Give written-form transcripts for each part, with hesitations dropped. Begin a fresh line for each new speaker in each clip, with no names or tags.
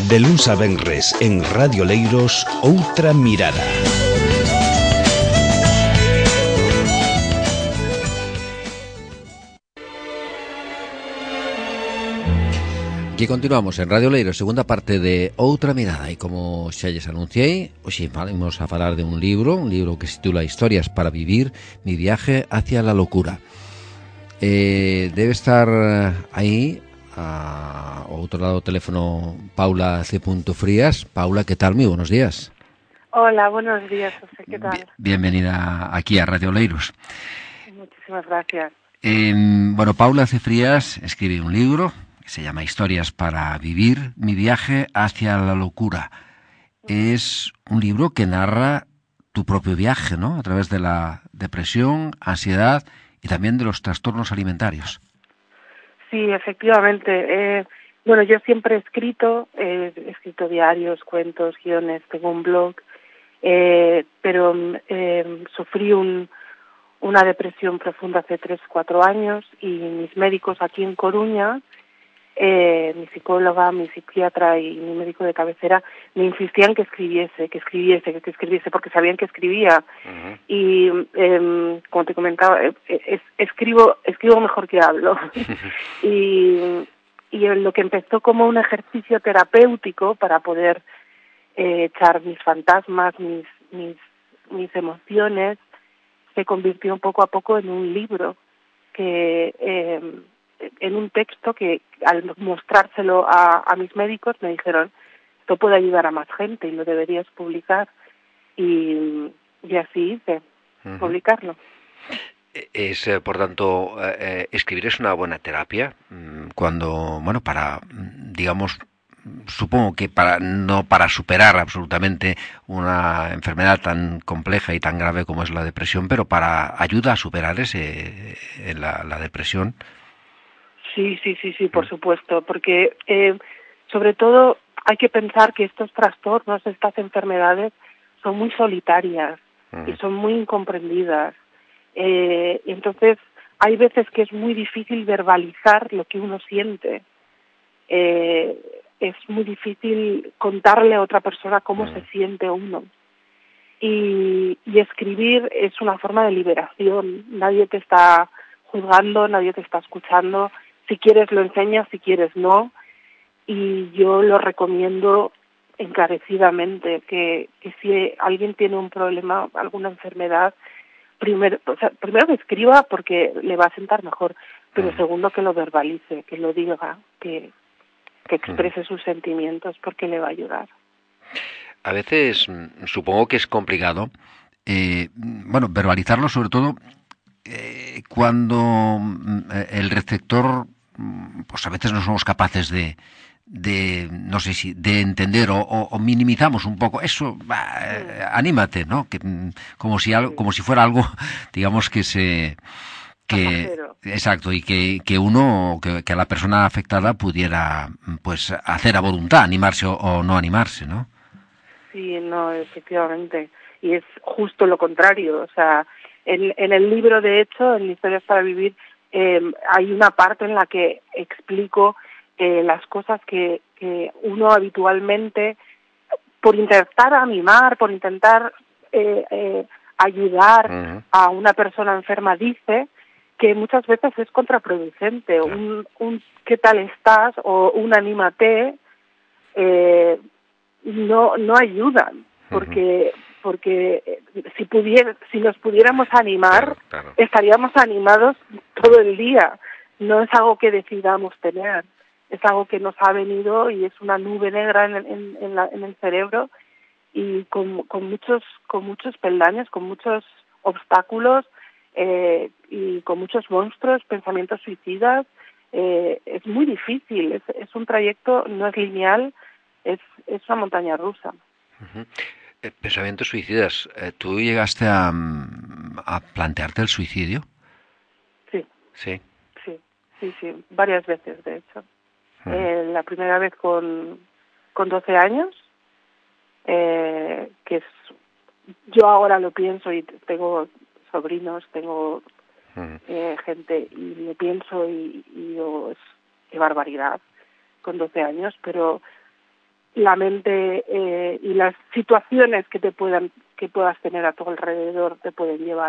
De luns a venres en Radio Leiros, Outra Mirada.
Aquí continuamos en Radio Leiros, segunda parte de Outra Mirada. E como xa lles anunciei, hoxe vamos a falar de un libro que se titula Historias para vivir, mi viaje hacia la locura. Debe estar aí ao outro lado do teléfono Paula C. Frías. Paula, ¿qué tal? Muy buenos días.
Hola, buenos días, José, ¿qué tal?
Bienvenida aquí a Radio Leiros.
Muchísimas gracias.
Bueno, Paula C. Frías escribe un libro que se llama Historias para vivir, mi viaje hacia la locura. Es un libro que narra tu propio viaje, ¿no? A través de la depresión, ansiedad y también de los trastornos alimentarios.
Sí, efectivamente. Bueno, yo siempre he escrito diarios, cuentos, guiones, tengo un blog, pero sufrí una depresión profunda hace 3-4 años y mis médicos aquí en Coruña, mi psicóloga, mi psiquiatra y mi médico de cabecera me insistían que escribiese, porque sabían que escribía. Uh-huh. Y como te comentaba, escribo mejor que hablo. y lo que empezó como un ejercicio terapéutico para poder echar mis fantasmas, mis emociones, se convirtió poco a poco en un libro en un texto que al mostrárselo a mis médicos me dijeron, esto puede ayudar a más gente y lo deberías publicar, y así hice, uh-huh, publicarlo.
Es, por tanto, escribir es una buena terapia cuando, bueno, para, digamos, supongo que no para superar absolutamente una enfermedad tan compleja y tan grave como es la depresión, pero para ayuda a superar la depresión.
Sí, por supuesto, porque sobre todo hay que pensar que estos trastornos, estas enfermedades, son muy solitarias, uh-huh, y son muy incomprendidas. Entonces, hay veces que es muy difícil verbalizar lo que uno siente. Es muy difícil contarle a otra persona cómo, uh-huh, se siente uno. Y escribir es una forma de liberación. Nadie te está juzgando, nadie te está escuchando. Si quieres lo enseñas, si quieres no. Y yo lo recomiendo encarecidamente, que si alguien tiene un problema, alguna enfermedad, primero que escriba porque le va a sentar mejor, pero segundo que lo verbalice, que lo diga, que exprese sus sentimientos, porque le va a ayudar.
A veces supongo que es complicado, bueno, verbalizarlo, sobre todo cuando el receptor, pues a veces no somos capaces de no sé si de entender o minimizamos un poco eso. Anímate, ¿no? Que como si fuera algo, digamos, exacto, y que la persona afectada pudiera, pues, hacer a voluntad, animarse o no animarse, ¿no?
Sí, no, efectivamente, y es justo lo contrario. O sea, en el libro, de hecho, en Historias para vivir, hay una parte en la que explico las cosas que uno habitualmente, por intentar animar, por intentar ayudar, uh-huh, a una persona enferma, dice que muchas veces es contraproducente. Un ¿qué tal estás? O un anímate, no ayudan, porque si nos pudiéramos animar, claro, estaríamos animados todo el día. No es algo que decidamos tener, es algo que nos ha venido y es una nube negra en el cerebro, y con muchos peldaños, con muchos obstáculos, y con muchos monstruos, pensamientos suicidas. Es muy difícil, es un trayecto, no es lineal, es una montaña rusa.
Uh-huh. Pensamientos suicidas. ¿Tú llegaste a plantearte el suicidio?
Sí, varias veces, de hecho. Uh-huh. La primera vez con 12 años, que yo ahora lo pienso y tengo sobrinos, tengo gente, y lo pienso y digo, qué barbaridad, con 12 años, pero la mente y las situaciones que puedas tener a tu alrededor te pueden llevar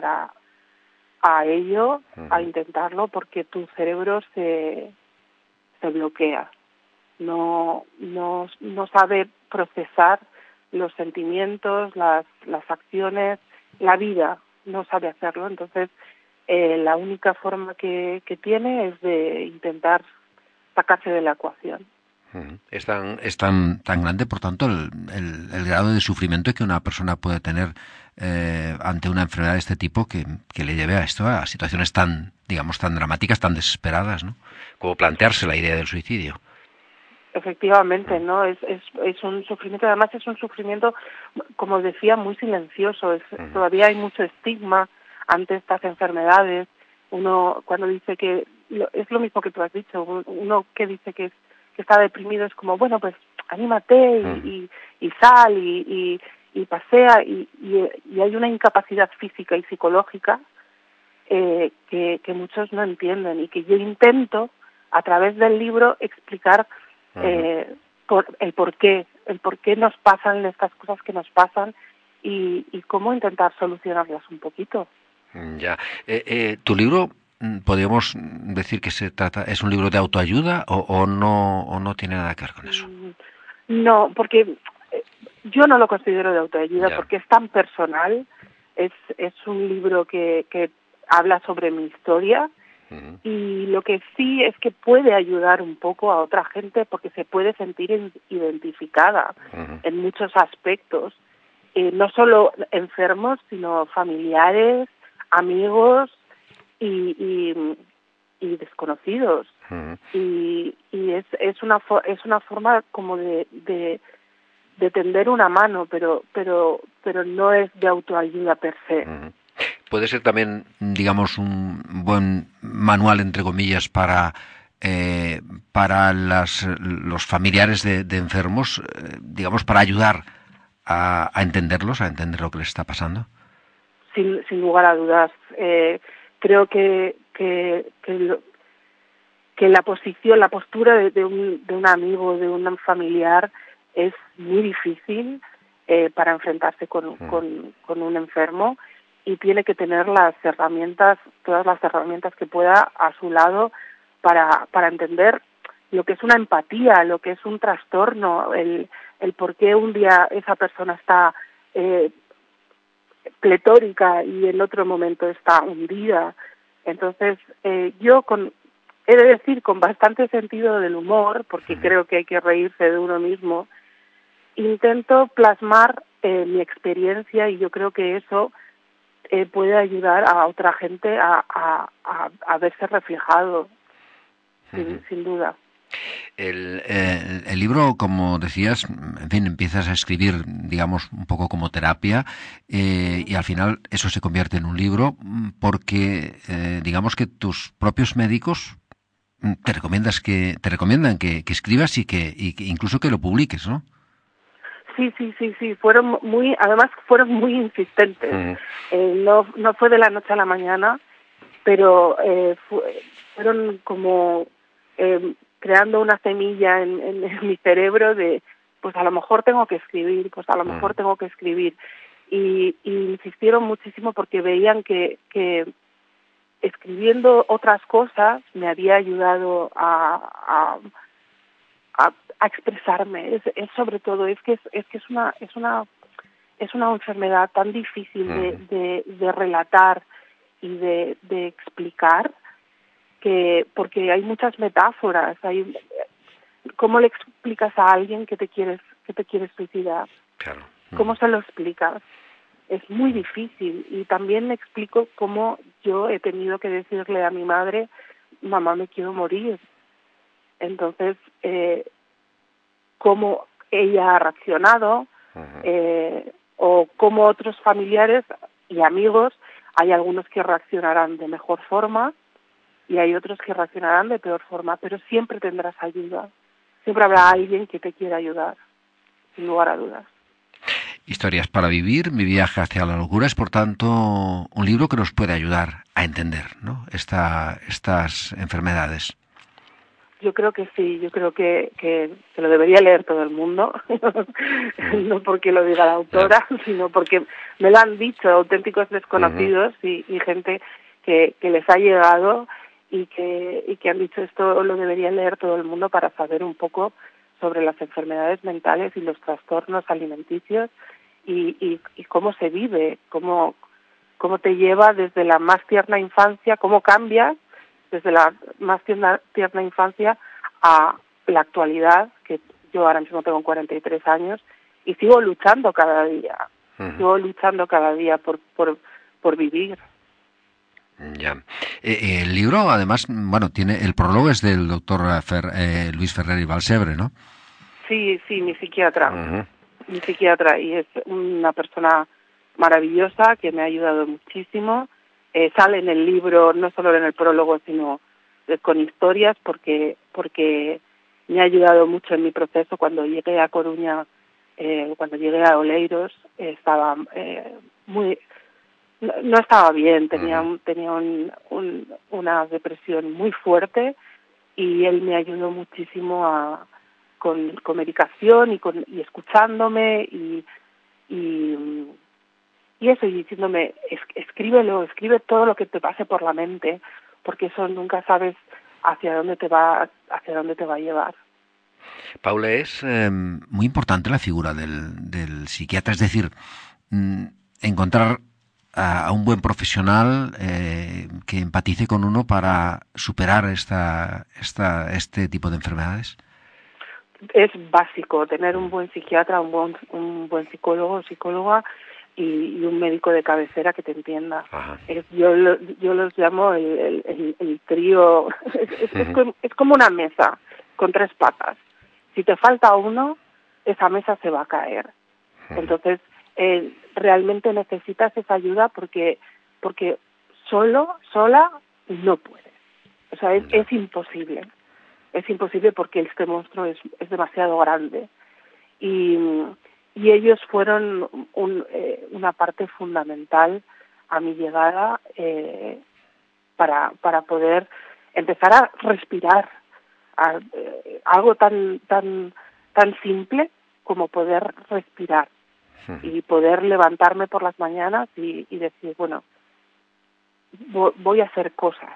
a ello, a intentarlo, porque tu cerebro se bloquea, no sabe procesar los sentimientos, las acciones, la vida, no sabe hacerlo. Entonces la única forma que tiene es de intentar sacarse de la ecuación.
Es tan grande, por tanto, el grado de sufrimiento que una persona puede tener ante una enfermedad de este tipo que le lleve a esto, a situaciones tan, digamos, tan dramáticas, tan desesperadas, ¿no? Como plantearse la idea del suicidio.
Efectivamente, ¿no? Es un sufrimiento, además es un sufrimiento, como decía, muy silencioso. Todavía hay mucho estigma ante estas enfermedades. Uno, cuando dice que, es lo mismo que tú has dicho, uno que dice que está deprimido es como, bueno, pues anímate y sal y pasea, y hay una incapacidad física y psicológica que muchos no entienden, y que yo intento a través del libro explicar el por qué nos pasan estas cosas que nos pasan y cómo intentar solucionarlas un poquito.
Ya. ¿Tu libro podríamos decir que es un libro de autoayuda o no tiene nada que ver con eso?
No, porque yo no lo considero de autoayuda, porque es tan personal. Es un libro que habla sobre mi historia, y lo que sí es que puede ayudar un poco a otra gente, porque se puede sentir identificada en muchos aspectos, no solo enfermos, sino familiares, amigos y desconocidos. Y es una forma como de tender una mano, pero no es de autoayuda per se.
Puede ser también, digamos, un buen manual, entre comillas, para los familiares de enfermos, digamos, para ayudar a entenderlos, a entender lo que les está pasando.
Sin lugar a dudas. Creo que la postura de un amigo, de un familiar, es muy difícil para enfrentarse con un enfermo, y tiene que tener todas las herramientas que pueda a su lado para entender lo que es una empatía, lo que es un trastorno, el por qué un día esa persona está pletórica y en otro momento está hundida. Entonces, yo he de decir, con bastante sentido del humor, porque creo que hay que reírse de uno mismo, intento plasmar mi experiencia, y yo creo que eso puede ayudar a otra gente a verse reflejado, sin duda.
El libro, como decías, en fin, empiezas a escribir, digamos, un poco como terapia, y al final eso se convierte en un libro porque, digamos, que tus propios médicos te recomiendan que escribas y que incluso que lo publiques, ¿no?
Sí, además fueron muy insistentes. No fue de la noche a la mañana, pero fueron como creando una semilla en mi cerebro de, pues a lo mejor tengo que escribir, y insistieron muchísimo, porque veían que escribiendo otras cosas me había ayudado a expresarme. Es sobre todo, es que es una enfermedad tan difícil de relatar y de explicar, porque hay muchas metáforas. ¿Cómo le explicas a alguien que te quieres suicidar?
Claro.
¿Cómo se lo explicas? Es muy difícil. Y también explico cómo yo he tenido que decirle a mi madre: mamá, me quiero morir. Entonces, cómo ella ha reaccionado, o cómo otros familiares y amigos, hay algunos que reaccionarán de mejor forma y hay otros que reaccionarán de peor forma, pero siempre tendrás ayuda, siempre habrá alguien que te quiera ayudar, sin lugar a dudas.
Historias para vivir, mi viaje hacia la locura, es por tanto un libro que nos puede ayudar a entender, ¿no?, estas enfermedades.
Yo creo que sí, yo creo que lo debería leer todo el mundo, no porque lo diga la autora, sino porque me lo han dicho auténticos desconocidos y gente que les ha llegado y que han dicho esto lo debería leer todo el mundo para saber un poco sobre las enfermedades mentales y los trastornos alimenticios y cómo se vive, cómo te lleva desde la más tierna infancia, cómo cambias desde la más tierna infancia a la actualidad, que yo ahora mismo tengo 43 años y sigo luchando cada día, por vivir.
Ya. El libro, además, bueno, tiene el prólogo es del doctor Luis Ferrer y Balsebre, ¿no?
Sí, mi psiquiatra. Mi psiquiatra, y es una persona maravillosa que me ha ayudado muchísimo. Sale en el libro, no solo en el prólogo, sino con historias, porque me ha ayudado mucho en mi proceso. Cuando llegué a Coruña, cuando llegué a Oleiros, estaba no estaba bien, tenía una depresión muy fuerte, y él me ayudó muchísimo con medicación y escuchándome y eso, y diciéndome, escribe todo lo que te pase por la mente, porque eso nunca sabes hacia dónde te va a llevar.
Paula, es muy importante la figura del psiquiatra, es decir, encontrar a un buen profesional que empatice con uno para superar este tipo de enfermedades.
Es básico tener un buen psiquiatra, un buen psicólogo o psicóloga y un médico de cabecera que te entienda. Yo los llamo el trío. Es como una mesa con 3 patas. Si te falta uno, esa mesa se va a caer. Entonces, realmente necesitas esa ayuda porque sola no puedes. O sea, es imposible. Es imposible porque este monstruo es demasiado grande. Y ellos fueron una parte fundamental a mi llegada para poder empezar a respirar, algo tan simple como poder respirar y poder levantarme por las mañanas y decir, bueno, voy a hacer cosas.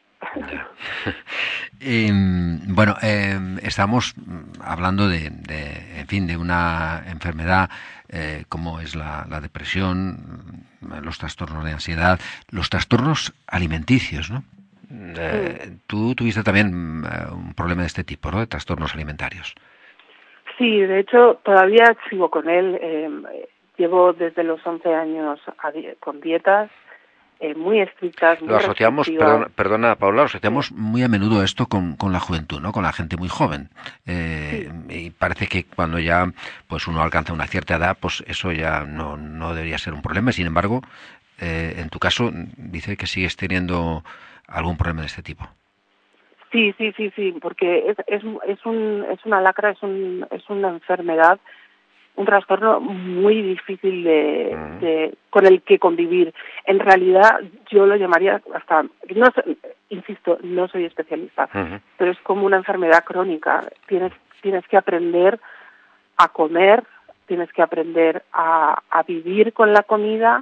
Estamos hablando en fin, de una enfermedad como es la depresión, los trastornos de ansiedad, los trastornos alimenticios, ¿no? Tú tuviste también un problema de este tipo, ¿no? De trastornos alimentarios.
Sí, de hecho, todavía sigo con él. Llevo desde los 11 años con dietas muy estrictas, muy
lo asociamos,
restrictivas.
perdona Paula, lo asociamos muy a menudo esto con la juventud, ¿no? Con la gente muy joven. Y parece que cuando ya pues uno alcanza una cierta edad, pues eso ya no debería ser un problema. Sin embargo, en tu caso, dice que sigues teniendo algún problema de este tipo.
Sí, porque es una lacra, es una enfermedad, un trastorno muy difícil con el que convivir. En realidad, yo lo llamaría insisto, no soy especialista, pero es como una enfermedad crónica. Tienes que aprender a comer, tienes que aprender a vivir con la comida,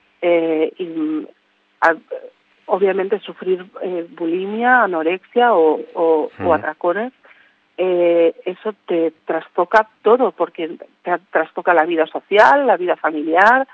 obviamente sufrir bulimia, anorexia o atracones. Eso te trastoca todo, porque te trastoca la vida social, la vida familiar,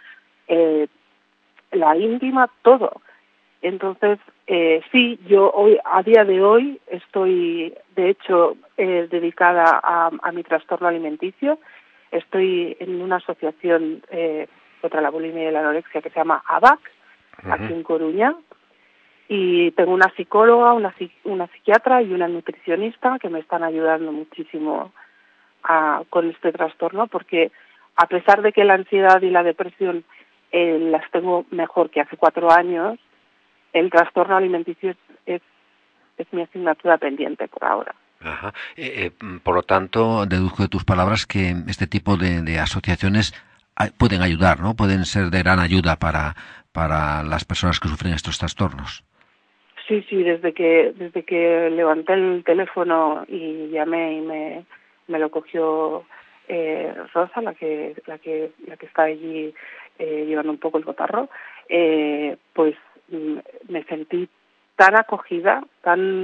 la íntima, todo. Entonces, sí, yo a día de hoy estoy, de hecho, dedicada a mi trastorno alimenticio. Estoy en una asociación contra la bulimia y la anorexia que se llama ABAC, aquí en Coruña. Y tengo una psicóloga, una psiquiatra y una nutricionista que me están ayudando muchísimo con este trastorno, porque a pesar de que la ansiedad y la depresión las tengo mejor que hace 4 años, el trastorno alimenticio es mi asignatura pendiente por ahora.
Ajá. Por lo tanto, deduzco de tus palabras que este tipo de asociaciones pueden ayudar, ¿no? Pueden ser de gran ayuda para las personas que sufren estos trastornos.
Sí, desde que levanté el teléfono y llamé y me lo cogió Rosa, la que está allí llevando un poco el cotarro, pues me sentí tan acogida, tan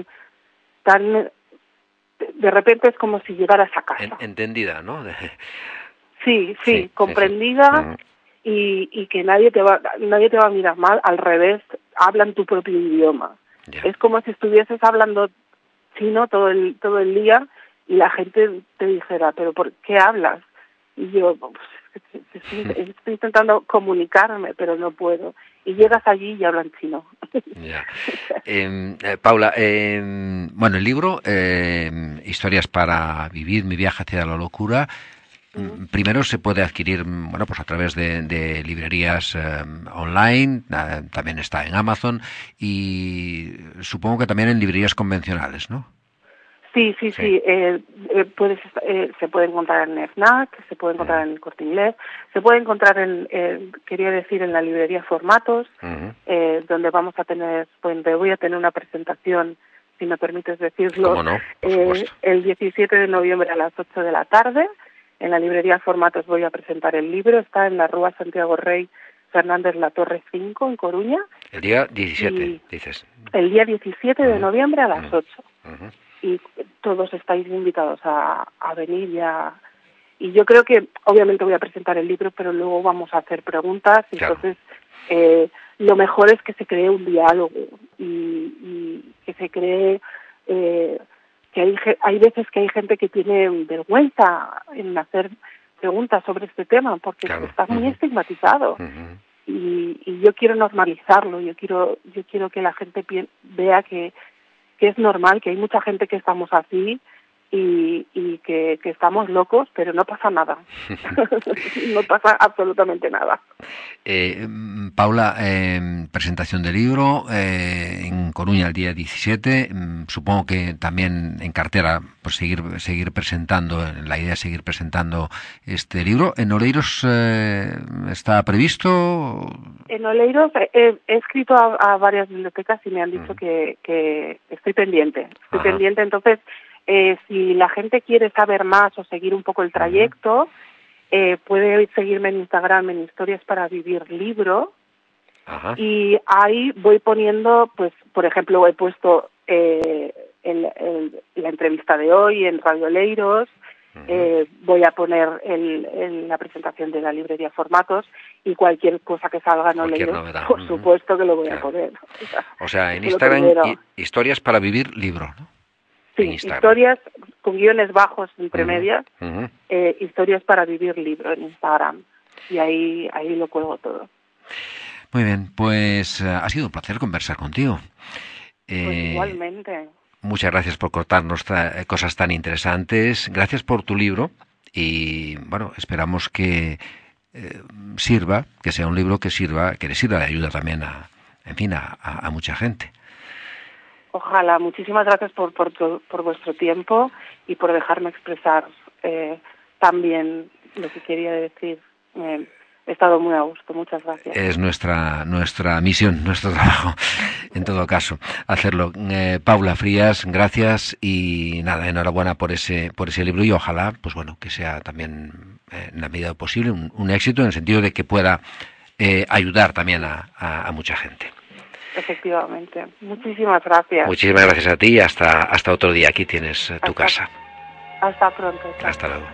de repente es como si llegaras a casa.
Entendida, ¿no?
Sí, comprendida. Sí. Y que nadie te va a mirar mal, al revés, hablan tu propio idioma.
Ya.
Es como si estuvieses hablando chino todo el día y la gente te dijera, ¿pero por qué hablas? Y yo, estoy intentando comunicarme, pero no puedo. Y llegas allí y hablan chino.
Ya. Paula, bueno, el libro, Historias para vivir, mi viaje hacia la locura, primero se puede adquirir, bueno, pues a través de librerías online, también está en Amazon y supongo que también en librerías convencionales, ¿no?
Sí. Se puede encontrar en FNAC, se puede encontrar en el Corte Inglés, se puede encontrar en la librería Formatos, donde voy a tener una presentación, si me permites decirlo,
¿Cómo no? Por supuesto.
El 17 de noviembre a las 8 de la tarde. En la librería Formatos voy a presentar el libro, está en la Rúa Santiago Rey Fernández La Torre 5, en Coruña.
El día 17, dices.
El día 17 de noviembre a las 8. Y todos estáis invitados a venir ya. Y yo creo que obviamente voy a presentar el libro, pero luego vamos a hacer preguntas. Claro. Entonces lo mejor es que se cree un diálogo y que se cree que hay veces que hay gente que tiene vergüenza en hacer preguntas sobre este tema porque está muy estigmatizado. Y yo quiero normalizarlo. Yo quiero que la gente vea que es normal, que hay mucha gente que estamos así y que estamos locos, pero no pasa nada. No pasa absolutamente nada.
Paula, presentación del libro en Coruña el día 17, supongo que también en cartera, pues seguir presentando, la idea es seguir presentando este libro. ¿En Oleiros está previsto?
En Oleiros he escrito a varias bibliotecas y me han dicho que estoy pendiente. Entonces, si la gente quiere saber más o seguir un poco el trayecto, puede seguirme en Instagram en Historias para Vivir Libro. Y ahí voy poniendo, pues, por ejemplo, he puesto la entrevista de hoy en Radio Oleiros. Voy a poner la presentación de la librería Formatos y cualquier cosa que salga en Oleiros, por supuesto que lo voy a poner.
O sea, en Instagram, Historias para Vivir Libro, ¿no?
Sí, historias con guiones bajos entre medias, Historias para Vivir Libro en Instagram. Y ahí lo cuelgo todo.
Muy bien, pues ha sido un placer conversar contigo.
Pues igualmente.
Muchas gracias por contarnos cosas tan interesantes. Gracias por tu libro y, bueno, esperamos que sirva, que sea un libro que le sirva de ayuda también a mucha gente.
Ojalá. Muchísimas gracias por vuestro tiempo y por dejarme expresar también lo que quería decir. He estado muy a gusto. Muchas gracias.
Es nuestra misión, nuestro trabajo, en todo caso, hacerlo. Paula Frías, gracias y nada, enhorabuena por ese libro y ojalá, pues bueno, que sea también en la medida posible un éxito en el sentido de que pueda ayudar también a mucha gente.
Efectivamente. Muchísimas gracias.
Muchísimas gracias a ti y hasta otro día. Aquí tienes tu casa.
Hasta pronto.
Hasta luego.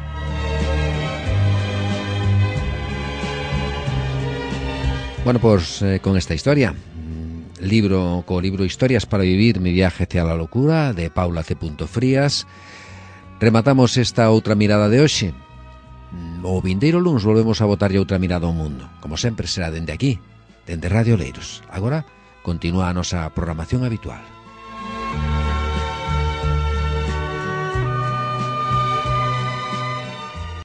Bueno, pues con esta historia, libro Historias para Vivir, mi viaje hacia la locura, de Paula C. Frías, rematamos esta outra mirada de hoxe. O vindeiro luns volvemos a botarlle outra mirada ao mundo. Como sempre será dende aquí, dende Radio Oleiros. Agora continúa a nosa programación habitual.